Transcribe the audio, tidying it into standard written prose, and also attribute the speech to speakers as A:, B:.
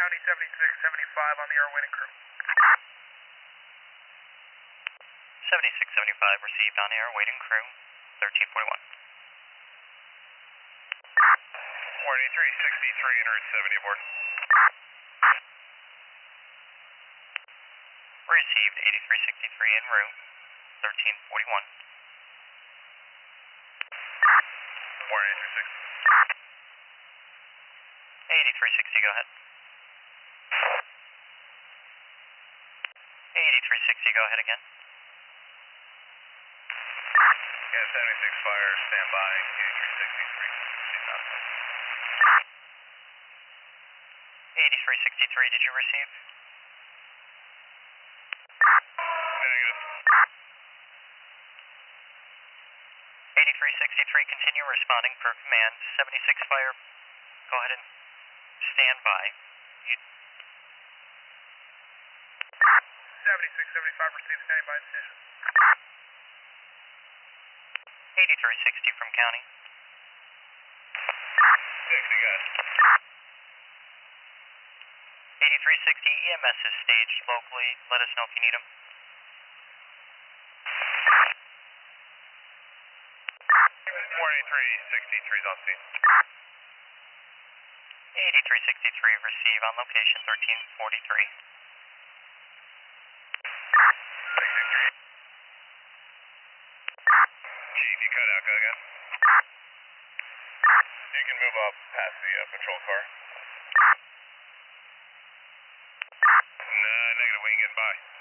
A: County 7675 on the air waiting crew.
B: 7675 received on air waiting crew 1341.
C: Warning 363 en route 70 aboard.
B: Received 8363 en route 1341.
C: Warning 8360.
B: 8360, go ahead. 8360, go ahead again.
C: Yeah, 76 fire, stand by, 8363.
B: 8363, did you receive?
C: Negative.
B: 8363, continue responding per command. 76 fire, go ahead and stand by.
A: 7675 received, standing by station.
B: 8360 from county.
C: 60, guys.
B: 8360, EMS is staged locally. Let us know if you need them.
C: Warning 363 is on scene.
B: 8363, receive on location 1343.
C: 663. Chief, you cut out, go again. You can move up past the patrol car. Negative, we ain't getting by.